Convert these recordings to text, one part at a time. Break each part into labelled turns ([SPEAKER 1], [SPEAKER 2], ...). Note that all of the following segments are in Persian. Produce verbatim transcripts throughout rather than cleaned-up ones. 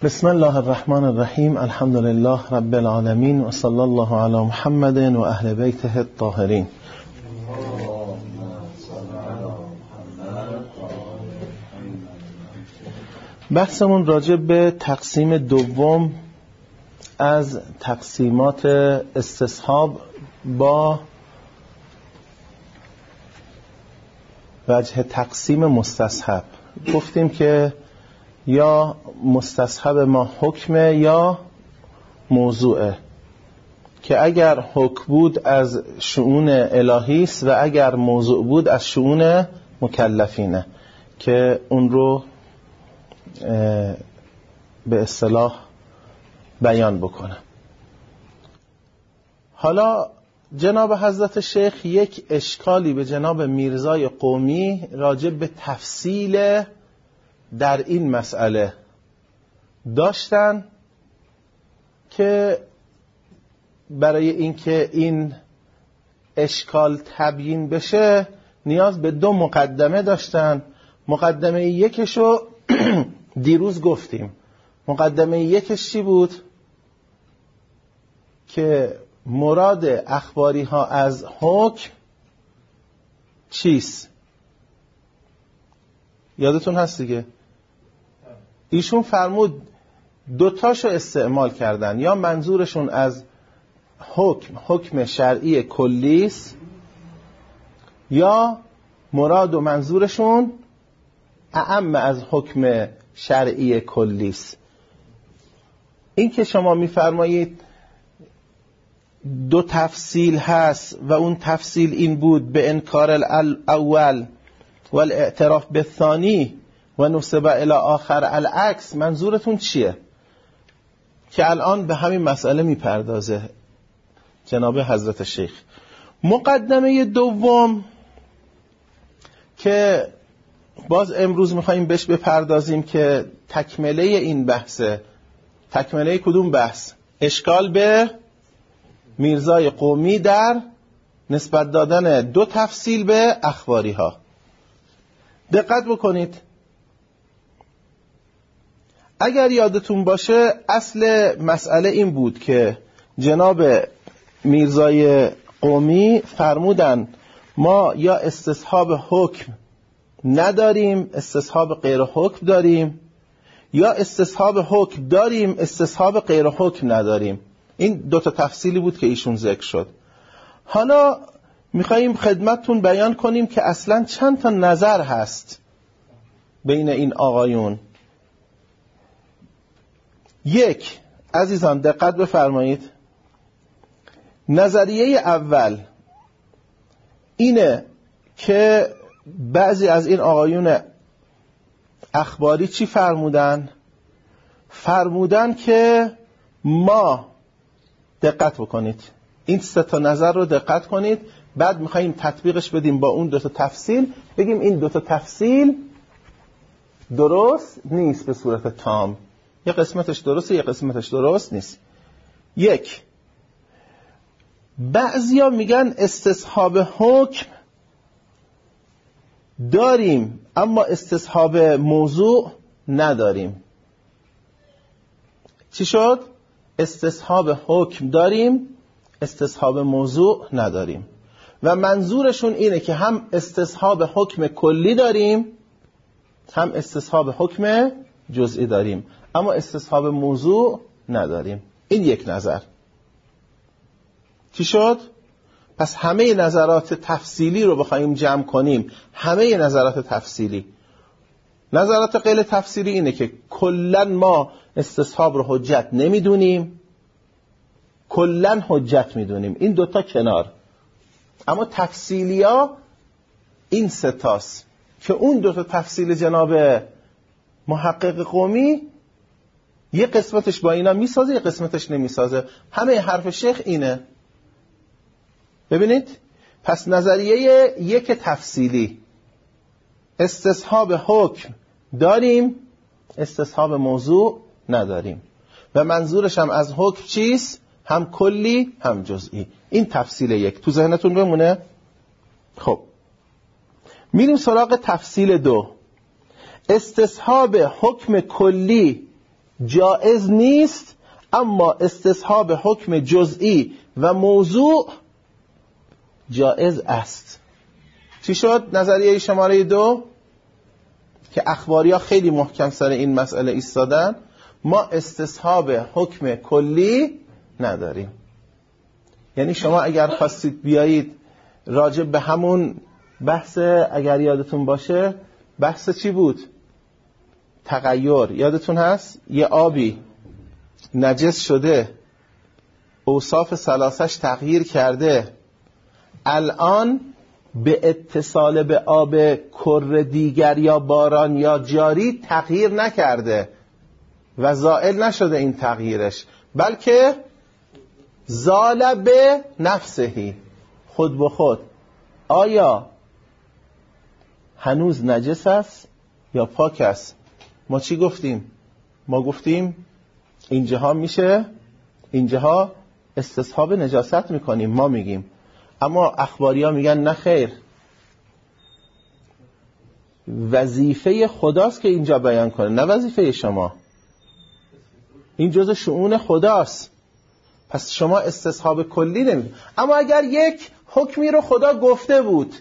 [SPEAKER 1] بسم الله الرحمن الرحیم. الحمد لله رب العالمین و صلی الله علی محمد و اهل بیته الطاهرین. بحثمون راجع به تقسیم دوم از تقسیمات استصحاب با وجه تقسیم مستصحب. گفتیم که یا مستصحب ما حکمه یا موضوعه، که اگر حکم بود از شؤون الهی است و اگر موضوع بود از شؤون مکلفینه، که اون رو به اصطلاح بیان بکنه. حالا جناب حضرت شیخ یک اشکالی به جناب میرزای قومی راجع به تفصیل در این مسئله داشتن که برای اینکه این اشکال تبیین بشه نیاز به دو مقدمه داشتن. مقدمه یکشو دیروز گفتیم. مقدمه یکش چی بود؟ که مراد اخباری ها از حکم چیست؟ یادتون هست دیگه؟ ایشون فرمود دوتاشو استعمال کردن، یا منظورشون از حکم حکم شرعی کلیست، یا مراد و منظورشون اعم از حکم شرعی کلیست. این که شما میفرمایید دو تفصیل هست و اون تفصیل این بود به انکار الاول و الاعتراف بالثانی و نسبه الی آخر العکس، منظورتون چیه؟ که الان به همین مسئله میپردازه جناب حضرت شیخ. مقدمه دوم که باز امروز میخواییم بهش بپردازیم که تکمله این بحثه. تکمله کدوم بحث؟ اشکال به میرزای قومی در نسبت دادن دو تفصیل به اخباری ها. دقت بکنید، اگر یادتون باشه اصل مسئله این بود که جناب میرزای قومی فرمودن ما یا استصحاب حکم نداریم، استصحاب غیر حکم داریم، یا استصحاب حکم داریم، استصحاب غیر حکم نداریم. این دو تا تفصیلی بود که ایشون ذکر شد. حالا میخواییم خدمتتون بیان کنیم که اصلا چند تا نظر هست بین این آقایون. یک، عزیزان دقت بفرمایید، نظریه اول اینه که بعضی از این آقایون اخباری چی فرمودن؟ فرمودن که ما، دقت بکنید این سه تا نظر رو دقت کنید، بعد میخواییم تطبیقش بدیم با اون دو تا تفصیل، بگیم این دو تا تفصیل درست نیست به صورت تام، یه قسمتش درسته یه قسمتش درست نیست. یک، بعضیا میگن استصحاب حکم داریم اما استصحاب موضوع نداریم. چی شد؟ استصحاب حکم داریم، استصحاب موضوع نداریم. و منظورشون اینه که هم استصحاب حکم کلی داریم هم استصحاب حکم جزئی داریم، اما استصحاب موضوع نداریم. این یک نظر. چی شد؟ پس همه نظرات تفصیلی رو بخوایم جمع کنیم، همه نظرات تفصیلی، نظرات غیر تفصیلی اینه که کلن ما استصحاب رو حجت نمیدونیم، کلن حجت میدونیم. این دوتا کنار. اما تفصیلی ها این ستاست که اون دوتا تفصیل جناب محقق قومی یه قسمتش با اینا میسازه یه قسمتش نمیسازه. همه حرف شیخ اینه. ببینید، پس نظریه یک تفصیلی، استصحاب حکم داریم، استصحاب موضوع نداریم، و منظورش هم از حکم چیست؟ هم کلی هم جزئی. این تفصیل یک تو ذهنتون بمونه. خب میریم سراغ تفصیل دو. استصحاب حکم کلی جائز نیست، اما استصحاب حکم جزئی و موضوع جائز است. چی شد نظریه شماره دو؟ که اخباری ها خیلی محکم سر این مسئله ایستادن. ما استصحاب حکم کلی نداریم. یعنی شما اگر خواستید بیایید راجع به همون بحث، اگر یادتون باشه بحث چی بود؟ تغییر. یادتون هست؟ یه آبی نجس شده، اوصاف ثلاثش تغییر کرده، الان به اتصال به آب کر دیگر یا باران یا جاری تغییر نکرده و زائل نشده این تغییرش، بلکه زال به نفسهی، خود به خود. آیا هنوز نجس است یا پاک است؟ ما چی گفتیم؟ ما گفتیم اینجاها میشه، اینجاها استصحاب نجاست میکنیم، ما میگیم. اما اخباری ها میگن نه خیر، وظیفه خداست که اینجا بیان کنه، نه وظیفه شما. این جزء شؤون خداست، پس شما استصحاب کلی نمیدید. اما اگر یک حکمی رو خدا گفته بود،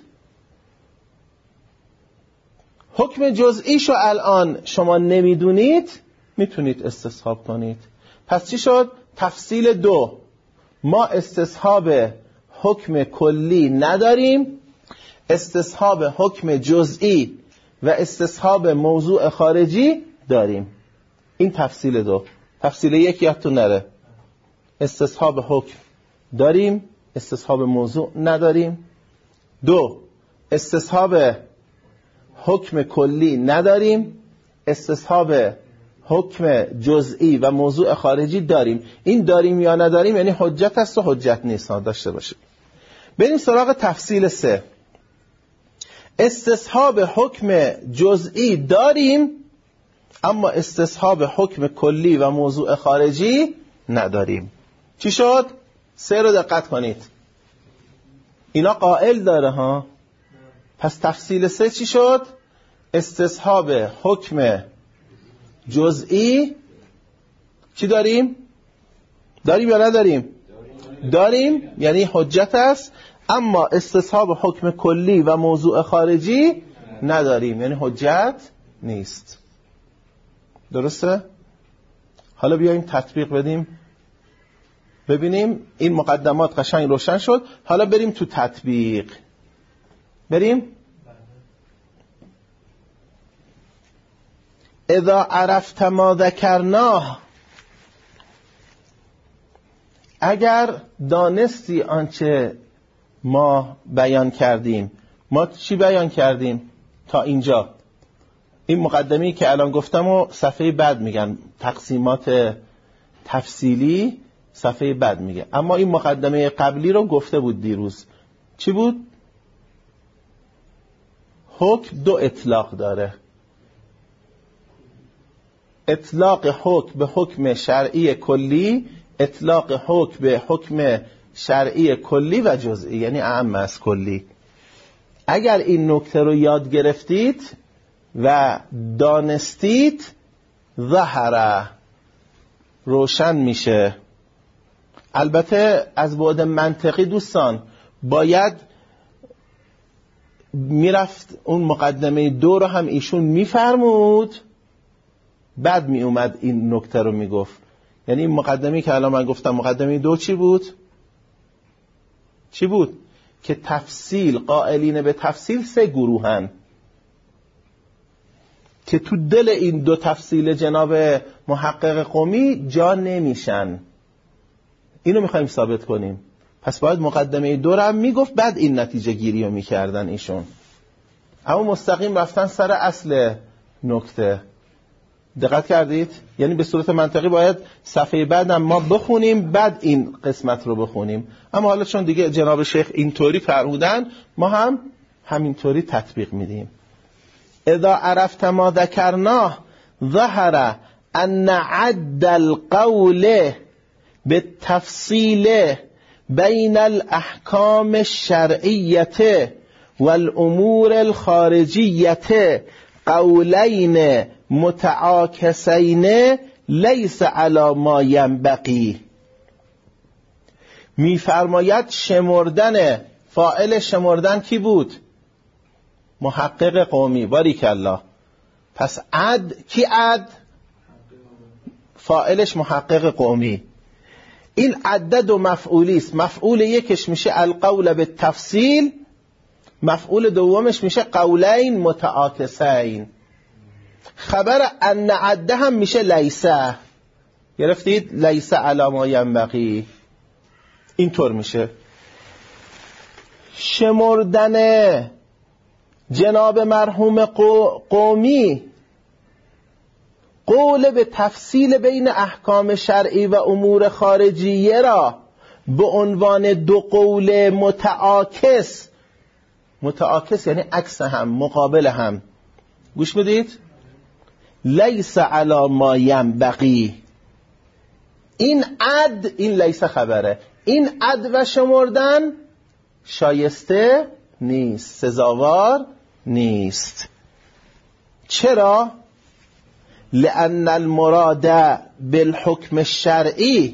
[SPEAKER 1] حکم جزئیشو الان شما نمیدونید، میتونید استصحاب کنید. پس چی شد؟ تفصیل دو، ما استصحاب حکم کلی نداریم، استصحاب حکم جزئی و استصحاب موضوع خارجی داریم. این تفصیل دو. تفصیل یک یادتون نره، استصحاب حکم داریم، استصحاب موضوع نداریم. دو، استصحاب حکم کلی نداریم، استصحاب حکم جزئی و موضوع خارجی داریم. این داریم یا نداریم یعنی حجت است و حجت نیست، داشته باشید. بریم سراغ تفصیل سه. استصحاب حکم جزئی داریم، اما استصحاب حکم کلی و موضوع خارجی نداریم. چی شد؟ سه رو دقت کنید، اینا قائل داره ها. پس تفصیل سه چی شد؟ استصحاب حکم جزئی چی داریم؟ داریم یا نداریم؟ داریم، یعنی حجت است، اما استصحاب حکم کلی و موضوع خارجی نداریم، یعنی حجت نیست. درسته؟ حالا بیاییم تطبیق بدیم، ببینیم این مقدمات قشنگ روشن شد. حالا بریم تو تطبیق. بریم. اذا عرفت ما ذکرناه، اگر دانستی آنچه ما بیان کردیم. ما چی بیان کردیم تا اینجا؟ این مقدمی که الان گفتم و صفحه بعد میگن تقسیمات تفصیلی، صفحه بعد میگه. اما این مقدمه قبلی رو گفته بود دیروز. چی بود؟ حکم دو اطلاق داره. اطلاق حکم به حکم شرعی کلی، اطلاق حکم به حکم شرعی کلی و جزئی، یعنی اعم از کلی. اگر این نکته رو یاد گرفتید و دانستید، ظهر، روشن میشه. البته از بعد منطقی دوستان باید میرفت اون مقدمه دو رو هم ایشون میفرمود، بعد می اومد این نکته رو میگفت. یعنی این مقدمی که الان من گفتم مقدمه دو چی بود؟ چی بود؟ که تفصیل، قائلین به تفصیل سه گروهن که تو دل این دو تفصیل جناب محقق قمی جا نمیشن. اینو میخوایم ثابت کنیم. پس باید مقدمه دو رو هم میگفت، بعد این نتیجه گیری رو میکردن ایشون. اما مستقیم رفتن سر اصل نکته. دقت کردید؟ یعنی به صورت منطقی باید صفحه بعد هم ما بخونیم، بعد این قسمت رو بخونیم. اما حالا چون دیگه جناب شیخ اینطوری فرمودن، ما هم همینطوری تطبیق میدیم. اذا عرفت ما ذکرناه ظهر ان عد القول بالتفصیل بین الاحکام الشرعیه والامور الخارجیه قولین متعاکسین لیس علی ما ینبغی. میفرماید شمردن، فاعل شمردن کی بود؟ محقق قومی. باریکالله. پس عد کی عد؟ فاعلش محقق قومی. این عدد و مفعولی است. مفعول یکش میشه القول بالتفصیل، مفعول دومش میشه قولین متعاکسین. خبر ان عده هم میشه لیسه. گرفتید؟ لیسه علی ما ینبغی. اینطور میشه. شمردن جناب مرحوم قومی قول به تفصیل بین احکام شرعی و امور خارجیه را به عنوان دو قول متعاکس، متعاکس یعنی عکس هم، مقابل هم، گوش بدید، لیس علی ما ینبغی. این عد، این لیس خبره، این عد و شمردن شایسته نیست، سزاوار نیست. چرا؟ لأن المراد بالحکم الشرعی،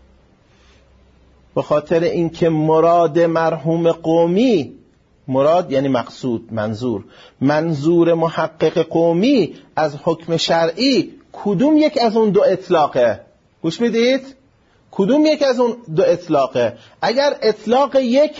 [SPEAKER 1] به خاطر اینکه مراد مرحوم قومی، مراد یعنی مقصود، منظور، منظور محقق قومی از حکم شرعی کدوم یک از اون دو اطلاقه؟ گوش میدید؟ کدوم یک از اون دو اطلاقه؟ اگر اطلاق یک،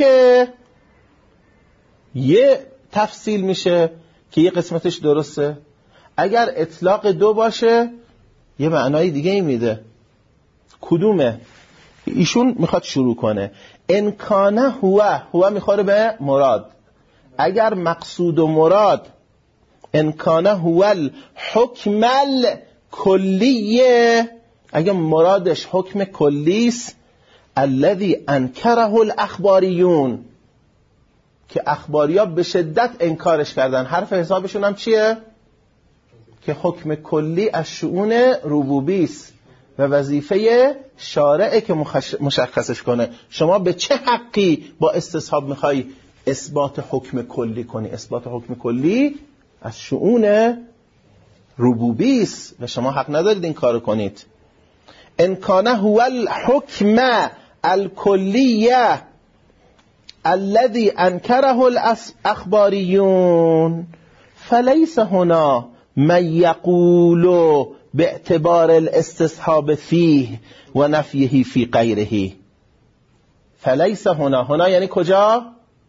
[SPEAKER 1] یه تفصیل میشه که یه قسمتش درسته. اگر اطلاق دو باشه یه معنای دیگه ای میده. کدومه؟ ایشون میخواد شروع کنه. انکانه هو، هو میخوره به مراد. اگر مقصود و مراد انکانه هو الحکم الکلیه، اگر مرادش حکم کلیست، الذی انکره الاخباریون، که اخباریا به شدت انکارش کردن. حرف حسابشون هم چیه؟ که حکم کلی از شؤون ربوبی است و وظیفه شارعه که مشخصش کنه. شما به چه حقی با استصحاب میخوای اثبات حکم کلی کنی؟ اثبات حکم کلی از شؤون ربوبی است و شما حق ندارید این کارو کنید. ان کان هو الحکم الکلیه الذي انکره الاخباریون فلیس هنا من یقول باعتبار الاستصحاب فیه و نفیه فی غیره. فلیس هنا، هنا یعنی کجا؟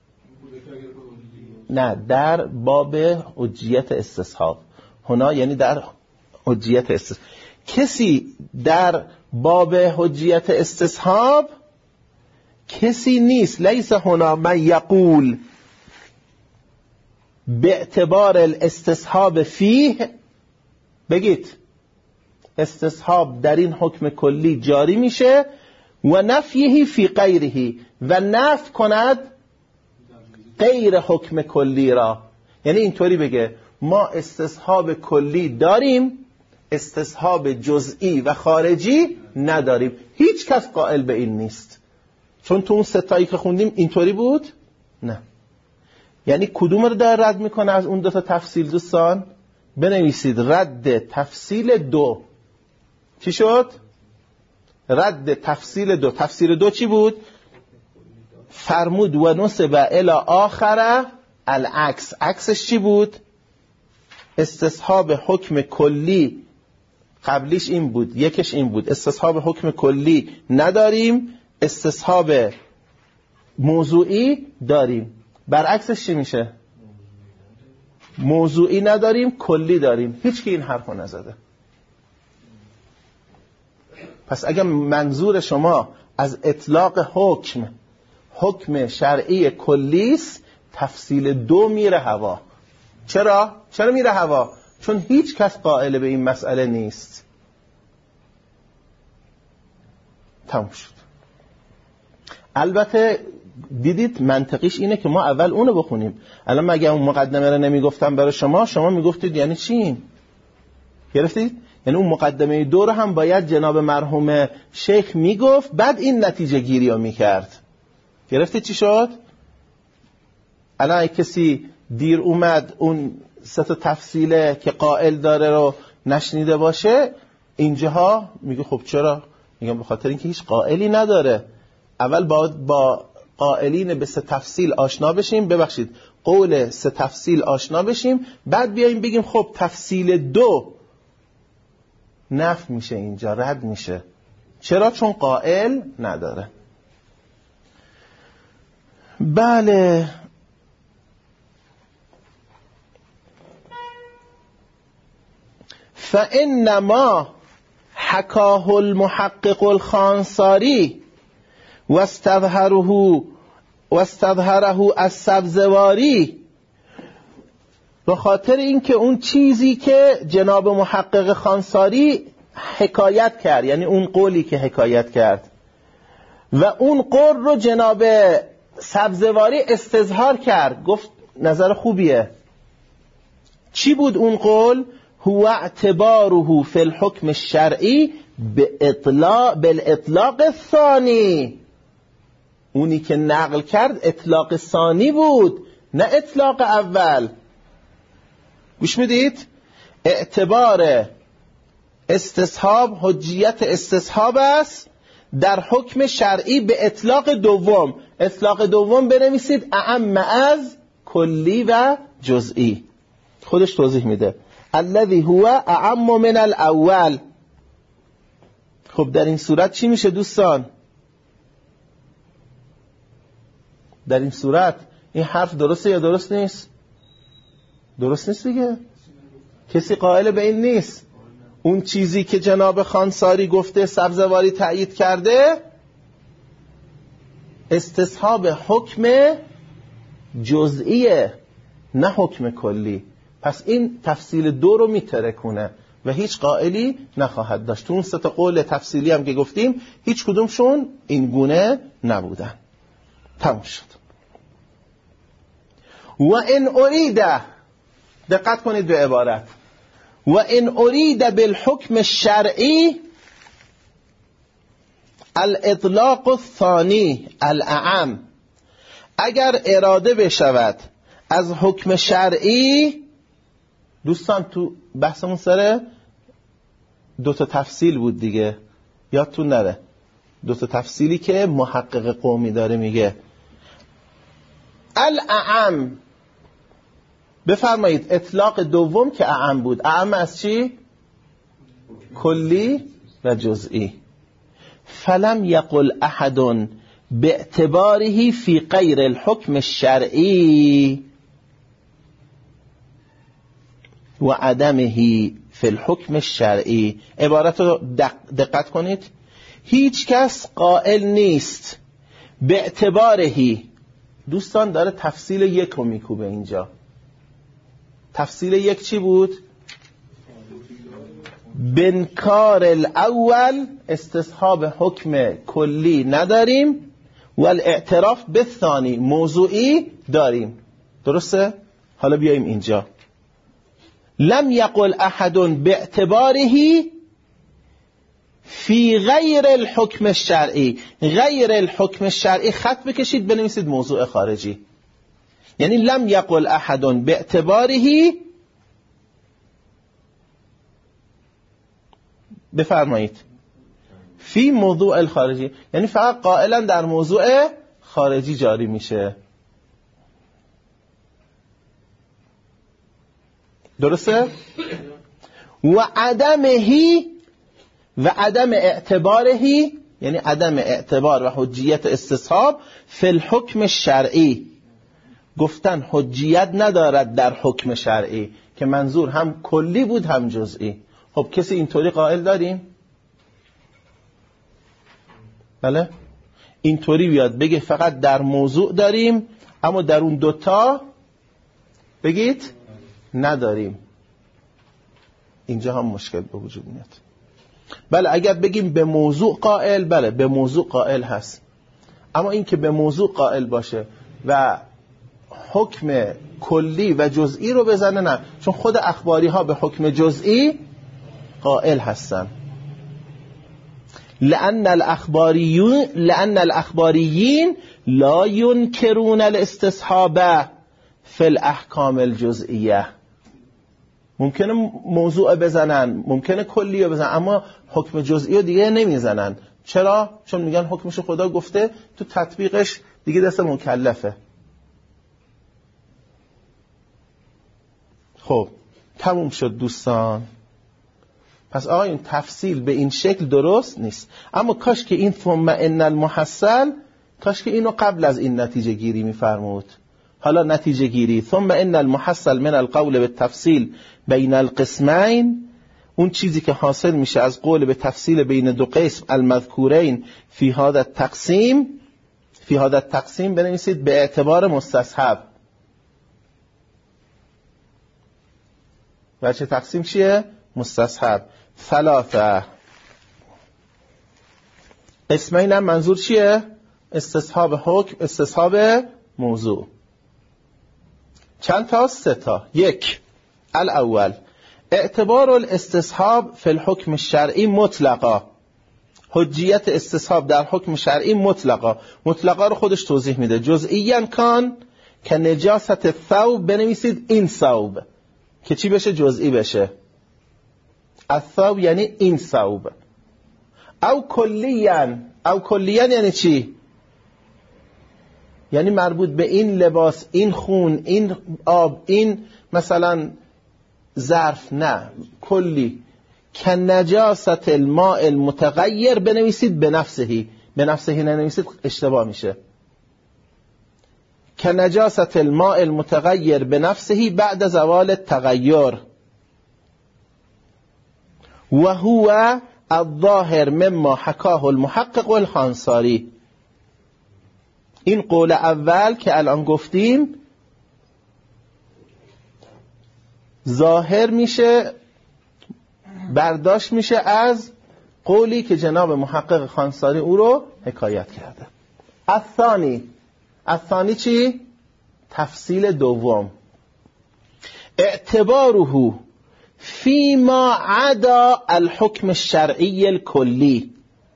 [SPEAKER 1] نه، در باب حجیت استصحاب. هنا یعنی در حجیت استصحاب. کسی در باب حجیت استصحاب کسی نیست. لیس هنا من یقول به اعتبار الاستصحاب فیه، بگید استصحاب در این حکم کلی جاری میشه، و نفیه فی غیره، و نفی کند غیر حکم کلی را. یعنی اینطوری بگه ما استصحاب کلی داریم، استصحاب جزئی و خارجی نداریم. هیچ کس قائل به این نیست. چون تو اون ستایی که خوندیم اینطوری بود؟ نه. یعنی کدوم رو داره رد میکنه از اون دو تا تفصیل؟ دوستان بنویسید رد تفصیل دو. چی شد؟ رد تفصیل دو. تفصیل دو چی بود؟ فرمود و نصب الی آخره العکس. عکسش چی بود؟ استصحاب حکم کلی. قبلیش این بود، یکش این بود، استصحاب حکم کلی نداریم، استصحاب موضوعی داریم. برعکسش چی میشه؟ موضوعی نداریم، کلی داریم. هیچ کی این حرفو نزده. پس اگر منظور شما از اطلاق حکم حکم شرعی کلیست، تفصیل دو میره هوا. چرا؟ چرا میره هوا؟ چون هیچ کس قائل به این مسئله نیست. تموم شد. البته دیدید منطقیش اینه که ما اول اونو بخونیم. الان مگه اون مقدمه رو نمیگفتم برای شما، شما میگفتید یعنی چی؟ گرفتید؟ یعنی اون مقدمه دو رو هم باید جناب مرحوم شیخ میگفت، بعد این نتیجه گیری رو میکرد. گرفتید چی شد؟ الان اگه کسی دیر اومد اون سه تا تفصیله که قائل داره رو نشنیده باشه، اینجاها میگه خب چرا؟ میگم به خاطر اینکه هیچ قائلی نداره. اول باید با قائلین به سه تفصیل آشنا بشیم، ببخشید قول سه تفصیل آشنا بشیم، بعد بیاییم بگیم خب تفصیل دو نفی میشه، اینجا رد میشه. چرا؟ چون قائل نداره. بله، فإنما حکاه المحقق الخانساری واستظهره واستظهره السبزواری، به خاطر اینکه اون چیزی که جناب محقق خانساری حکایت کرد، یعنی اون قولی که حکایت کرد و اون قول رو جناب سبزواری استظهار کرد، گفت نظر خوبیه. چی بود اون قول؟ هو اعتباره فی الحکم الشرعی بالاطلاق الثانی، اونی که نقل کرد اطلاق ثانی بود نه اطلاق اول. گوش میدید؟ اعتبار استصحاب، حجیت استصحاب است در حکم شرعی به اطلاق دوم. اطلاق دوم بنویسید اعم از کلی و جزئی، خودش توضیح میده. الذی هو اعم من الاول. خب در این صورت چی میشه دوستان؟ در این صورت این حرف درسته یا درست نیست؟ درست نیست دیگه. کسی قائل به این نیست. اون چیزی که جناب خانساری گفته، سبزواری تأیید کرده، استصحاب حکم جزئیه نه حکم کلی. پس این تفصیل دو رو میترکونه و هیچ قائلی نخواهد داشت. تو اون سه تا قول تفصیلی هم که گفتیم هیچ کدومشون این گونه نبودن. تموم شد. و ان اریده، دقت کنید به عبارت، و ان اریده بالحکم الشرعی الاطلاق الثانی الاعم، اگر اراده بشود از حکم شرعی، دوستان تو بحثمون سر دو تا تفصیل بود دیگه، یادتون نره، دو تا تفصیلی که محقق قومی داره میگه. الاعم، بفرمایید اطلاق دوم که اعم بود، اعم از چی؟ کلی و جزئی. فلم یقل احد باعتباره فی غیر الحکم الشرعی و عدمه فی الحکم الشرعی. عبارت رو دقت کنید. هیچ کس قائل نیست به اعتبارهی. دوستان داره تفصیل یک رو میکوبه اینجا. تفصیل یک چی بود؟ بنکار الاول، استصحاب حکم کلی نداریم، و الاعتراف به ثانی، موضوعی داریم. درسته؟ حالا بیاییم اینجا. لم یقل احد باعتباره فی غیر الحکم الشرعی. غیر الحکم الشرعی خط بکشید بنویسید موضوع خارجی. یعنی لم یقل احد باعتباره، بفرمایید فی موضوع الخارجی، یعنی فقط قائلا در موضوع خارجی جاری میشه. درسته؟ و عدمهی و عدم اعتبارهی، یعنی عدم اعتبار و حجیت استصحاب فی الحکم شرعی، گفتن حجیت ندارد در حکم شرعی، که منظور هم کلی بود هم جزئی. خب کسی اینطوری قائل داریم؟ بله؟ اینطوری بیاد بگه فقط در موضوع داریم اما در اون دوتا بگید نداریم، اینجا هم مشکل به وجود میاد. بله اگر بگیم به موضوع قائل، بله به موضوع قائل هست، اما این که به موضوع قائل باشه و حکم کلی و جزئی رو بزنه، نه، چون خود اخباری ها به حکم جزئی قائل هستن. لأن الاخباریون لأن الاخباریین لا ينكرون الاستصحاب فی الاحکام الجزئیه. ممکنه موضوع بزنن، ممکنه کلیه بزنن، اما حکم جزئی رو دیگه نمیزنن. چرا؟ چون میگن حکمش خدا گفته، تو تطبیقش دیگه دست مکلفه. خب تموم شد دوستان. پس آقا این تفصیل به این شکل درست نیست، اما کاش که این ثم ان المحصل، کاش که اینو قبل از این نتیجه گیری میفرمود. حالا نتیجه گیری ثم ان المحصل من القول بالتفصیل بین القسمین، اون چیزی که حاصل میشه از قول به تفصیل بین دو قسم المذکورین فی هذا التقسیم، فی هذا التقسیم بنویسید به اعتبار مستصحب. وجه تقسیم چیه؟ مستصحب. ثلاثه قسمین هم منظور چیه؟ استصحاب حکم، استصحاب موضوع. چند تا؟ سه تا. یک، الاول اعتبار الاستصحاب فی الحکم الشرعی مطلقا، حجیت استصحاب در حکم شرعی مطلقا. مطلقا رو خودش توضیح میده. جزئیاً کان که نجاست الثوب بنویسید این ثوب، که چی بشه؟ جزئی بشه. الثوب یعنی این ثوب. او کلیاً، او کلیاً یعنی چی؟ یعنی مربوط به این لباس، این خون، این آب، این مثلا ظرف، نه کلی. که نجاست الماء المتغیر بنویسید به نفسهی، به نفسهی ننویسید اشتباه میشه. که نجاست الماء المتغیر به نفسهی بعد زوال التغیر و هو الظاهر مما حکاه المحقق والخانساری. این قول اول که الان گفتیم ظاهر میشه، برداشت میشه از قولی که جناب محقق خانساری او رو حکایت کرده. الثانی، الثانی چی؟ تفصیل دوم. اعتباره فيما عدا الحكم الشرعي الكلی.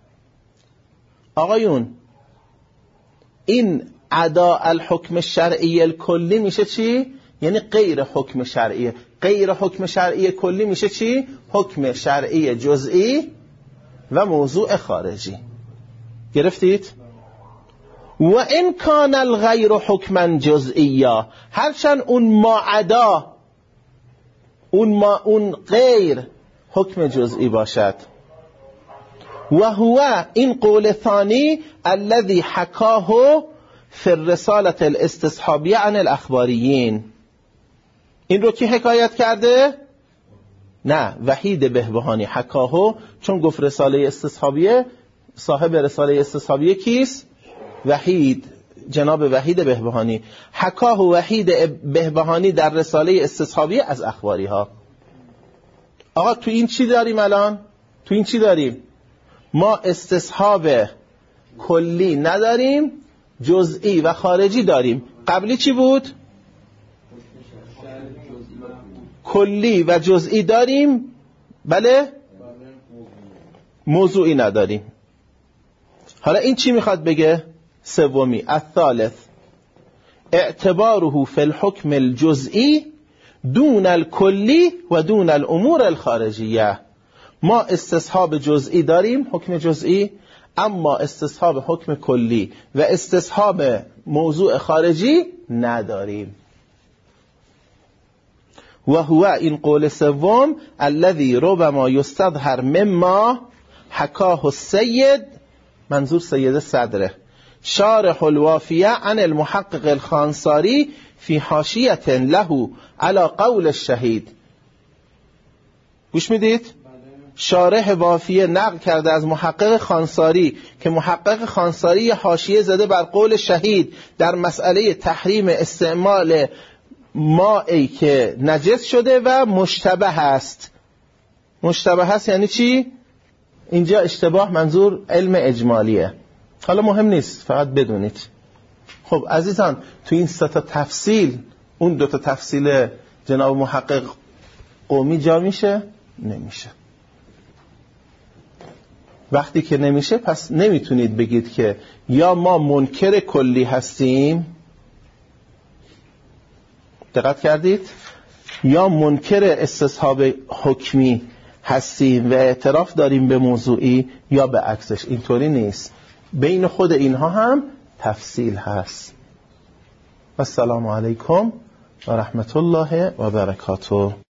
[SPEAKER 1] آقایون این عدا الحکم الشرعی الکلی میشه چی؟ یعنی غیر حکم شرعی. غیر حکم شرعی کلی میشه چی؟ حکم شرعی جزئی و موضوع خارجی. گرفتید؟ و این کان الغیر حکما جزئیا، هرچند اون ما عدا، اون ما اون غیر حکم جزئی باشد. و هو این قول ثانی الذي حکاه فی الرسالة الاستصحابیه عن الاخباریین. این رو کی حکایت کرده؟ نه، وحید بهبهانی. حکاهو چون گفت رساله استصحابیه، صاحب رساله استصحابیه کیست؟ وحید، جناب وحید بهبهانی. حکاه وحید بهبهانی در رساله استصحابیه از اخباری ها. آقا تو این چی داریم الان؟ تو این چی داریم؟ ما استصحاب کلی نداریم، جزئی و خارجی داریم. قبلی چی بود؟ کلی و جزئی داریم، بله؟ موضوعی نداریم. حالا این چی میخواد بگه؟ سومی، الثالث اعتباره فی الحکم الجزئی دون الکلی و دون الامور الخارجیه. ما استصحاب جزئی داریم، حکم جزئی، اما استصحاب حکم کلی و استصحاب موضوع خارجی نداریم. و هو این قول سوم الذي ربما يستظهر مما حکاه السید، منظور سید صدره، شارح الوافیه عن المحقق الخانساری فی حاشیه له على قول الشهید. گوش میدید؟ شارح وافیه نقل کرده از محقق خانساری که محقق خانساری حاشیه زده بر قول شهید در مسئله تحریم استعمال مائی که نجس شده و مشتبه است. مشتبه است یعنی چی؟ اینجا اشتباه منظور علم اجمالیه. حالا مهم نیست، فقط بدونید. خب عزیزان، تو این سه تا تفصیل اون دو تا تفصیل جناب محقق قومی جا میشه؟ نمیشه. وقتی که نمیشه پس نمیتونید بگید که یا ما منکر کلی هستیم. دقت کردید؟ یا منکر استصحاب حکمی هستیم و اعتراف داریم به موضوعی یا به عکسش. اینطوری نیست، بین خود اینها هم تفصیل هست. السلام علیکم و رحمت الله و برکاته.